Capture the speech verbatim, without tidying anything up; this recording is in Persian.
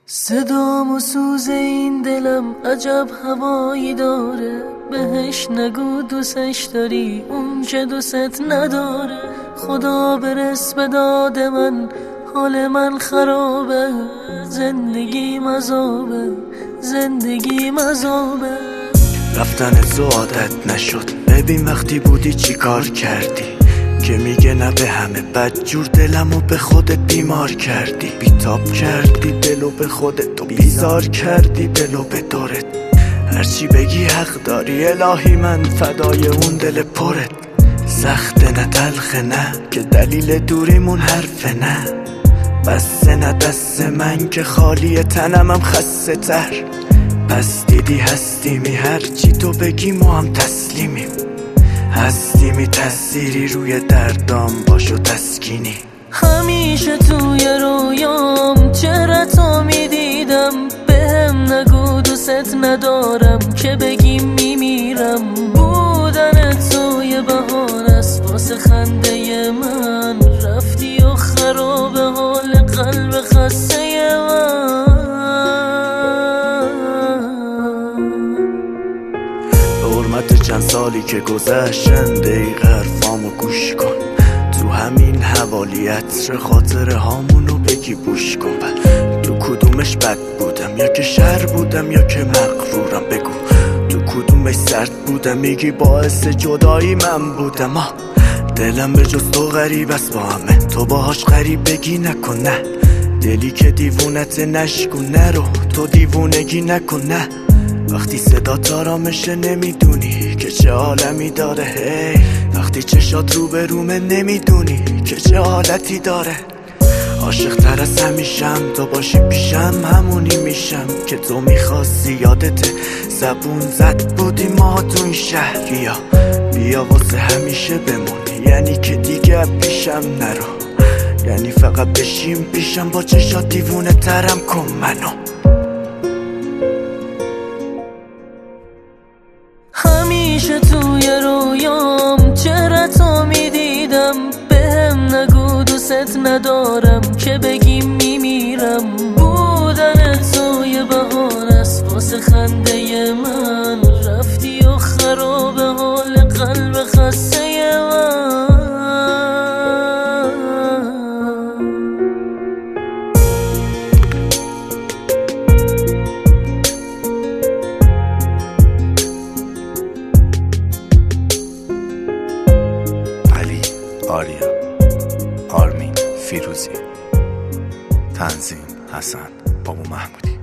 صدام و سوز این دلم عجب هوایی داره، بهش نگو دوستش داری اون که دوست نداره. خدا برس به داد من، حال من خرابه، زندگی مذابه، زندگی مذابه. رفتن تو عادت نشد، ببین وقتی بودی چی کار کردی، که میگه نه به همه بدجور دلمو به خودت بیمار کردی. بیتاب کردی دلو به خودت، تو بیزار کردی دلو به دورت. هرچی بگی حق داری الهی، من فدای اون دل پرت. سخت نه تلخ نه، که دلیل دوریمون حرف نه. بس نه دست من که خالی تنمم خسته تر. پس دیدی هستیمی، هرچی تو بگی ما هم تسلیمیم. هستیمی تأثیری روی دردام باش و تسکینی. همیشه توی رویام چهره‌تو میدیدم، بهم نگو دوست ندارم که بگی میمیرم. بودن توی بهانه است واسه خنده من، رفتی و خراب حال قلب خسته من. حرمت چند سالی که گذشتن دقیقه حرفامو گوش کن. تو همین حوالی عطر خاطره هامونو بگی بوش کن. تو کدومش بد بودم، یا که شر بودم یا که مغرورم؟ بگو تو کدومش سرد بودم، میگی باعث جدایی من بودم. آه دلم به جز تو غریب است با همه، تو باهاش غریب بگی نکن نه. دلی که دیوونت نشکن نرو، تو دیوونگی نکن نه. وقتی صدا تارامشه نمیدونی که چه عالمی داره. هی وقتی چشات رو به رومه نمیدونی که چه حالتی داره. عاشق تر از همیشم، تو باشی پیشم همونی میشم که تو میخواستی. یادت زبون زد بودی ما تو این شهر، بیا بیا واسه همیشه بمونی. یعنی که دیگه پیشم نرو، یعنی فقط بشیم پیشم. با چشات دیوونه ترم کن منو. همیشه توی رویام چهره‌تو میدیدم، بهم نگو دوست ندارم که بگی میمیرم. بودن توی بهانه است واسه خنده من، رفتی و خراب حال قلب خسته من. آریا، آرمین، فیروزی. تنظیم حسن بابو محمودی.